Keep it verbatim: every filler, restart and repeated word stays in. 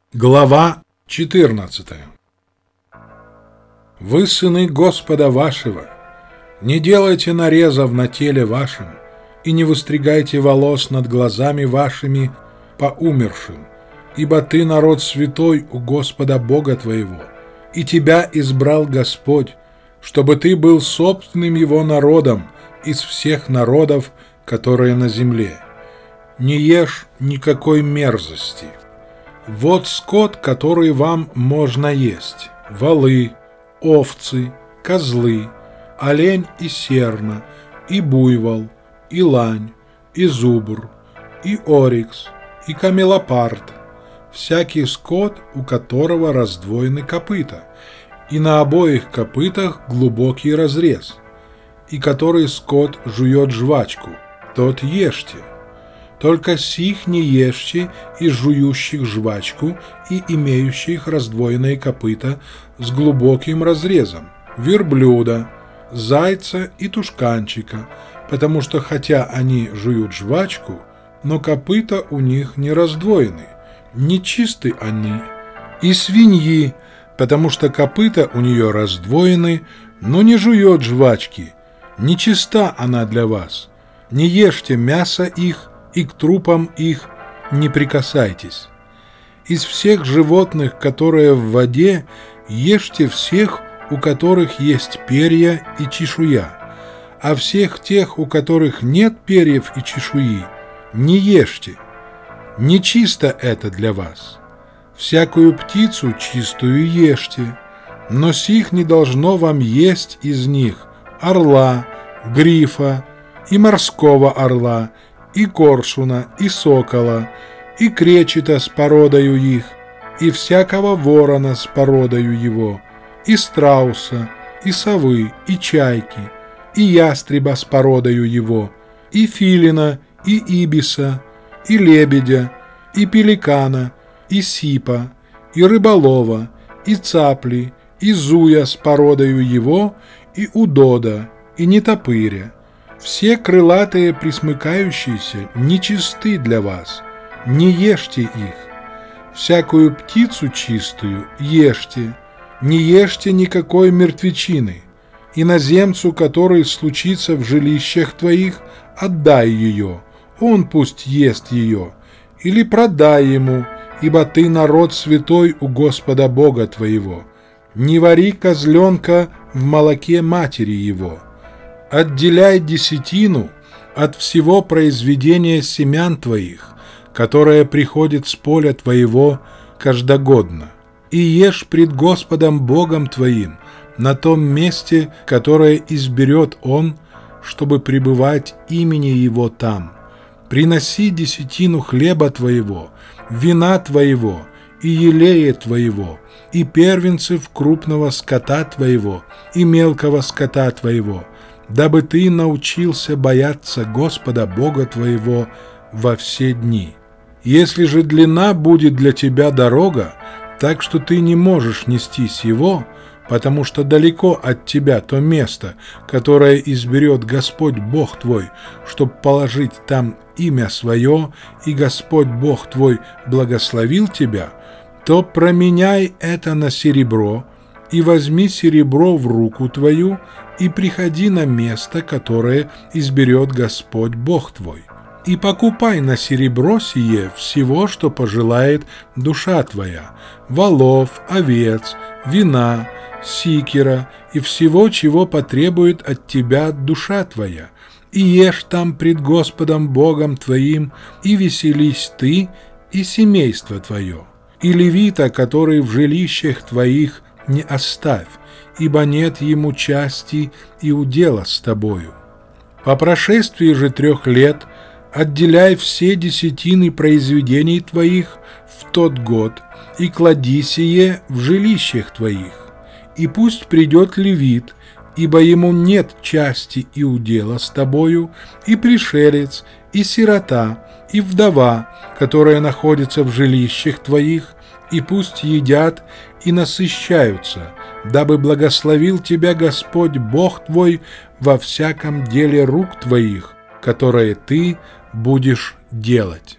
Глава четырнадцатая. Вы, сыны Господа вашего, не делайте нарезов на теле вашем и не выстригайте волос над глазами вашими по умершим, ибо ты народ святой у Господа Бога твоего, и тебя избрал Господь, чтобы ты был собственным его народом из всех народов, которые на земле. Не ешь никакой мерзости. Вот скот, который вам можно есть: волы, овцы, козлы, олень и серна, и буйвол, и лань, и зубр, и орикс, и камелопард, всякий скот, у которого раздвоены копыта, и на обоих копытах глубокий разрез, и который скот жует жвачку, тот ешьте. Только сих не ешьте из жующих жвачку и имеющих раздвоенные копыта с глубоким разрезом, верблюда, зайца и тушканчика, потому что хотя они жуют жвачку, но копыта у них не раздвоены, нечисты они, и свиньи, потому что копыта у нее раздвоены, но не жует жвачки, нечиста она для вас. Не ешьте мясо их, и к трупам их не прикасайтесь. Из всех животных, которые в воде, ешьте всех, у которых есть перья и чешуя, а всех тех, у которых нет перьев и чешуи, не ешьте. Нечисто это для вас. Всякую птицу чистую ешьте, но сих не должно вам есть из них орла, грифа и морского орла, и коршуна, и сокола, и кречета с породою их, и всякого ворона с породою его, и страуса, и совы, и чайки, и ястреба с породою его, и филина, и ибиса, и лебедя, и пеликана, и сипа, и рыболова, и цапли, и зуя с породою его, и удода, и нетопыря. Все крылатые пресмыкающиеся нечисты для вас, не ешьте их. Всякую птицу чистую ешьте, не ешьте никакой мертвечины. Иноземцу, который случится в жилищах твоих, отдай ее, он пусть ест ее, или продай ему, ибо ты народ святой у Господа Бога твоего. Не вари козленка в молоке матери его. Отделяй десятину от всего произведения семян твоих, которое приходит с поля твоего каждогодно, и ешь пред Господом Богом твоим на том месте, которое изберет Он, чтобы пребывать имени Его там. Приноси десятину хлеба твоего, вина твоего и елея твоего, и первенцев крупного скота твоего и мелкого скота твоего, дабы ты научился бояться Господа Бога твоего во все дни. Если же длина будет для тебя дорога, так что ты не можешь нестись его, потому что далеко от тебя то место, которое изберет Господь Бог твой, чтоб положить там имя свое, и Господь Бог твой благословил тебя, то променяй это на серебро, и возьми серебро в руку твою, и приходи на место, которое изберет Господь Бог твой, и покупай на серебро сие всего, что пожелает душа твоя: волов, овец, вина, сикера и всего, чего потребует от тебя душа твоя, и ешь там пред Господом Богом твоим, и веселись ты и семейство твое, и левита, который в жилищах твоих, не оставь, ибо нет ему части и удела с тобою. По прошествии же трех лет отделяй все десятины произведений твоих в тот год и клади сие в жилищах твоих, и пусть придет левит, ибо ему нет части и удела с тобою, и пришелец, и сирота, и вдова, которая находится в жилищах твоих, и пусть едят и насыщаются, дабы благословил тебя Господь Бог твой во всяком деле рук твоих, которое ты будешь делать.